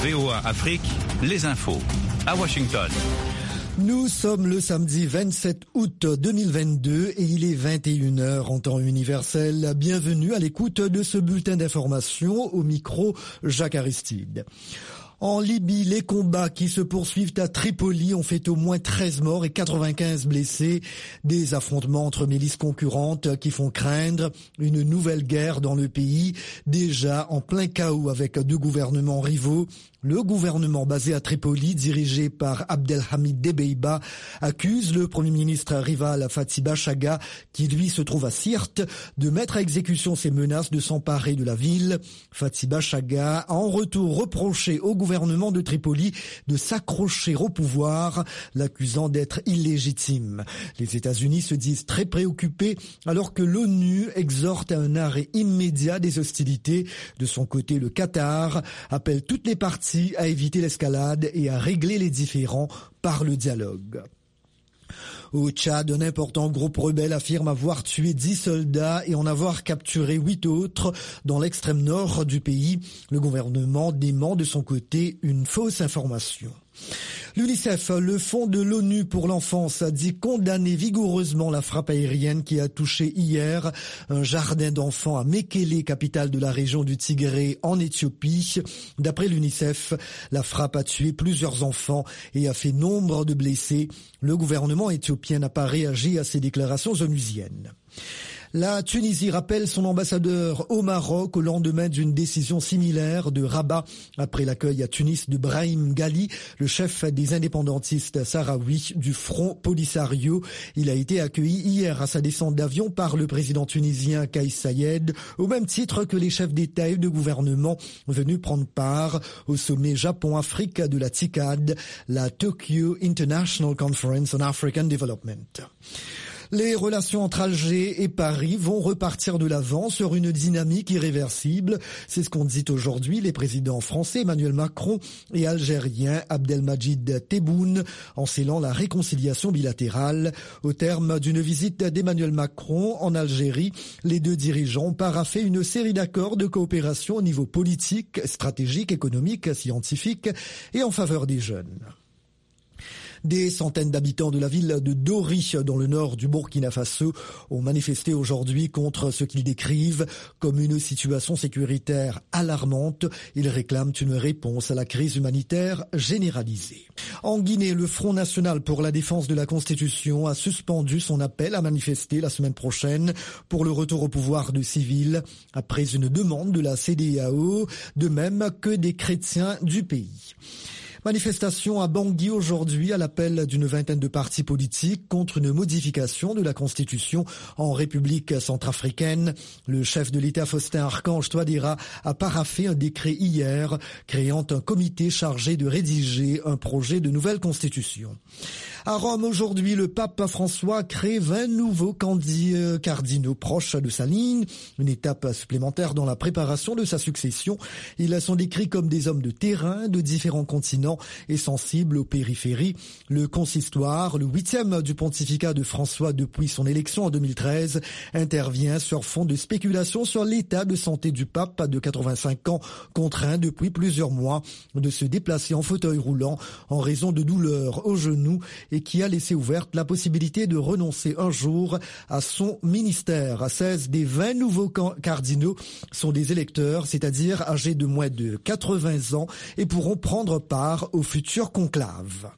VOA Afrique, les infos. À Washington. Nous sommes le samedi 27 août 2022 et il est 21h en temps universel. Bienvenue à l'écoute de ce bulletin d'information au micro Jacques Aristide. En Libye, les combats qui se poursuivent à Tripoli ont fait au moins 13 morts et 95 blessés. Des affrontements entre milices concurrentes qui font craindre une nouvelle guerre dans le pays, déjà en plein chaos avec deux gouvernements rivaux. Le gouvernement basé à Tripoli, dirigé par Abdelhamid Debeiba, accuse le premier ministre rival Fathi Bashagha, qui lui se trouve à Sirte, de mettre à exécution ses menaces de s'emparer de la ville. Fathi Bashagha a en retour reproché au gouvernement de Tripoli de s'accrocher au pouvoir, l'accusant d'être illégitime. Les États-Unis se disent très préoccupés alors que l'ONU exhorte à un arrêt immédiat des hostilités. De son côté, le Qatar appelle toutes les parties à éviter l'escalade et à régler les différends par le dialogue. Au Tchad, un important groupe rebelle affirme avoir tué 10 soldats et en avoir capturé 8 autres dans l'extrême nord du pays. Le gouvernement dément de son côté une fausse information. L'UNICEF, le Fonds de l'ONU pour l'enfance, a dit condamner vigoureusement la frappe aérienne qui a touché hier un jardin d'enfants à Mekele, capitale de la région du Tigré en Éthiopie. D'après l'UNICEF, la frappe a tué plusieurs enfants et a fait nombre de blessés. Le gouvernement éthiopien n'a pas réagi à ces déclarations onusiennes. La Tunisie rappelle son ambassadeur au Maroc au lendemain d'une décision similaire de Rabat après l'accueil à Tunis de Brahim Ghali, le chef des indépendantistes sahraouis du Front Polisario. Il a été accueilli hier à sa descente d'avion par le président tunisien Kais Saied, au même titre que les chefs d'État et de gouvernement venus prendre part au sommet Japon-Afrique de la TICAD, la Tokyo International Conference on African Development. Les relations entre Alger et Paris vont repartir de l'avant sur une dynamique irréversible. C'est ce qu'ont dit aujourd'hui les présidents français Emmanuel Macron et algérien Abdelmadjid Tebboune en scellant la réconciliation bilatérale. Au terme d'une visite d'Emmanuel Macron en Algérie, les deux dirigeants ont paraphé une série d'accords de coopération au niveau politique, stratégique, économique, scientifique et en faveur des jeunes. Des centaines d'habitants de la ville de Dori, dans le nord du Burkina Faso, ont manifesté aujourd'hui contre ce qu'ils décrivent comme une situation sécuritaire alarmante. Ils réclament une réponse à la crise humanitaire généralisée. En Guinée, le Front national pour la défense de la Constitution a suspendu son appel à manifester la semaine prochaine pour le retour au pouvoir de civils, après une demande de la CEDEAO, de même que des chrétiens du pays. Manifestation à Bangui aujourd'hui à l'appel d'une vingtaine de partis politiques contre une modification de la Constitution en République centrafricaine. Le chef de l'État Faustin Archange Touadéra a paraphé un décret hier créant un comité chargé de rédiger un projet de nouvelle Constitution. À Rome aujourd'hui, le pape François crée 20 nouveaux cardinaux proches de sa ligne, une étape supplémentaire dans la préparation de sa succession. Ils sont décrits comme des hommes de terrain de différents continents et sensibles aux périphéries. Le consistoire, le 8e du pontificat de François depuis son élection en 2013, intervient sur fond de spéculation sur l'état de santé du pape de 85 ans, contraint depuis plusieurs mois de se déplacer en fauteuil roulant en raison de douleurs au genou et qui a laissé ouverte la possibilité de renoncer un jour à son ministère. 16 des 20 nouveaux cardinaux sont des électeurs, c'est-à-dire âgés de moins de 80 ans et pourront prendre part au futur conclave.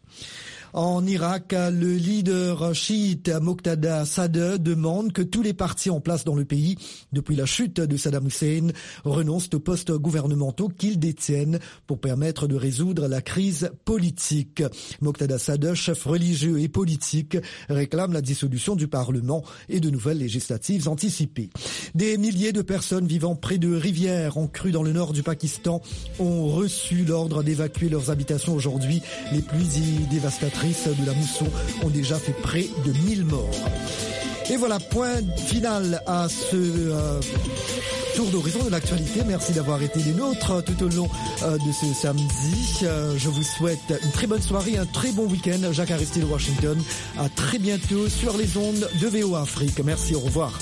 En Irak, le leader chiite Moqtada Sadr demande que tous les partis en place dans le pays, depuis la chute de Saddam Hussein, renoncent aux postes gouvernementaux qu'ils détiennent pour permettre de résoudre la crise politique. Moqtada Sadr, chef religieux et politique, réclame la dissolution du Parlement et de nouvelles législatives anticipées. Des milliers de personnes vivant près de rivières en crue dans le nord du Pakistan ont reçu l'ordre d'évacuer leurs habitations aujourd'hui. Les pluies dévastatrices de la mousson ont déjà fait près de 1000 morts. Et voilà, point final à ce tour d'horizon de l'actualité. Merci d'avoir été des nôtres tout au long de ce samedi. Je vous souhaite une très bonne soirée, un très bon week-end. Jacques Aristide, Washington. À très bientôt sur les ondes de VOA Afrique. Merci, au revoir.